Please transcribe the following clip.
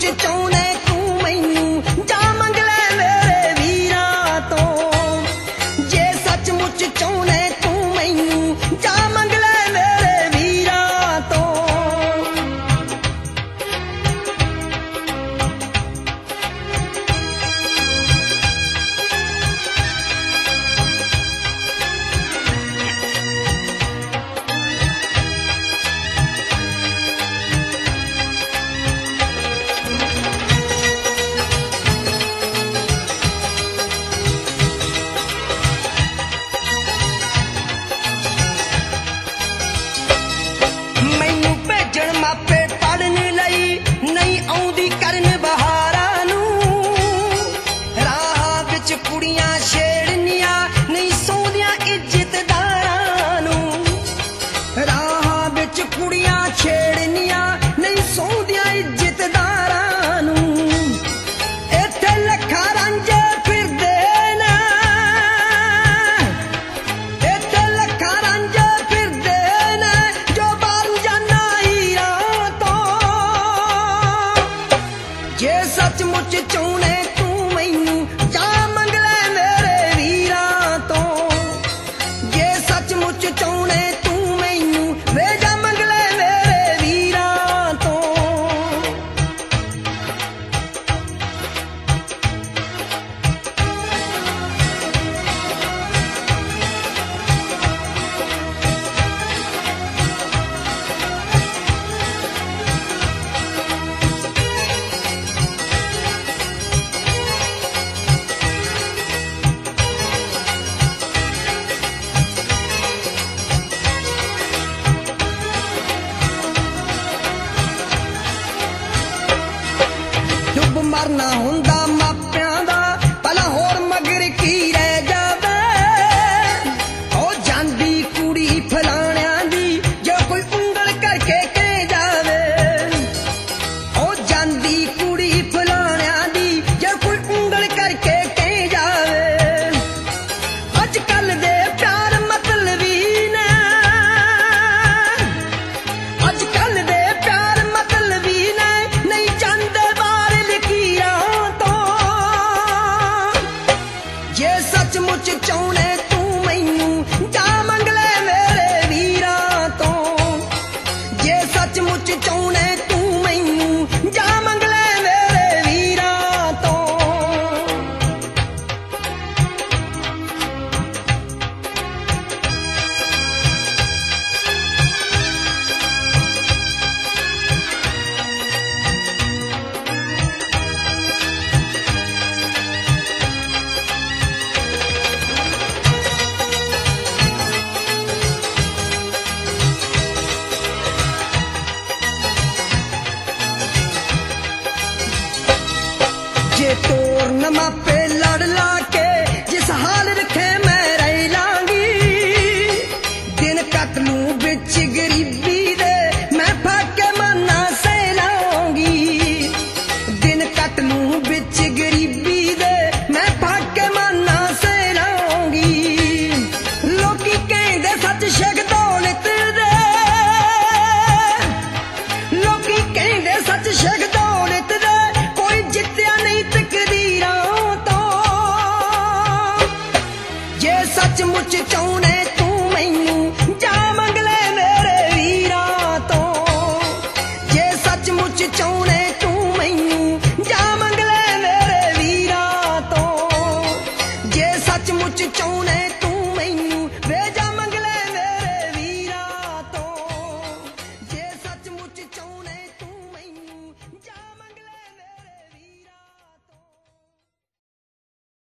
सचमुच चाहुणे तू मैनू जा मंग ले मेरे वीरां तो जे सचमुच चाहुणे तू मैनू जा मंग ले मेरे वीरां तो मापे पढ़न लई नहीं आउंदी करन बहारां नूं राह विच कुड़ियां छेड़नियां नहीं सौंदियां इज्जतदारां नूं राह विच कुड़ियां छेड़नियां नहीं सौंदियां इज्जतदारां नूं इत्थे लखां रांझे फिरदे ने इत्थे लखां रांझे फिरदे ने जो बारू जाना जे सचमुच चाहुणे तू मैनू जा मंग ले मेरे वीरां तो जे सचमुच चाहुणे तू मैनू वे जा मंग ले मेरे वीरां तो मरना हुंदा मापियां दा भला होर मगर की रह जावे ओ जांदी कुड़ी फलाणियां दी जो कोई उंगल करके कह जावे ओ जांदी कुड़ी फलाणियां दी जो कोई उंगल करके कह जावे अजकल दे प्यार मतलबी ने अजकल दे प्यार मतलबी ने नहीं जांदे जे सचमुच चाहुणे तू मैनू जा मंग ले मेरे वीरां तो जे सचमुच चाहुणे तू मैनू जा मंग ले मेरे वीरां तो जे तोर न मापे लड़ ला के जिस हाल रखे मैं रह लांगी दिन कट लूं बिच गरीबी दे मैं फाके मना सह लांगी दिन कट लूं बिच गरीबी दे मैं फाके मना सह लांगी लोकी कहंदे सच शक दौलत दे लोकी कहंदे सच शक दौलत दे कोई जित्या नहीं तकदीरां तो जे सचमुच चाहुणे तू मैनू जा मंग ले मेरे वीरां तो जे सचमुच चाहुणे तू मैनू जा मंग ले मेरे वीरां तो जे सचमुच चाहुणे तू मैनू वे जा मंग ले मेरे वीरां तो जे सचमुच चाहुणे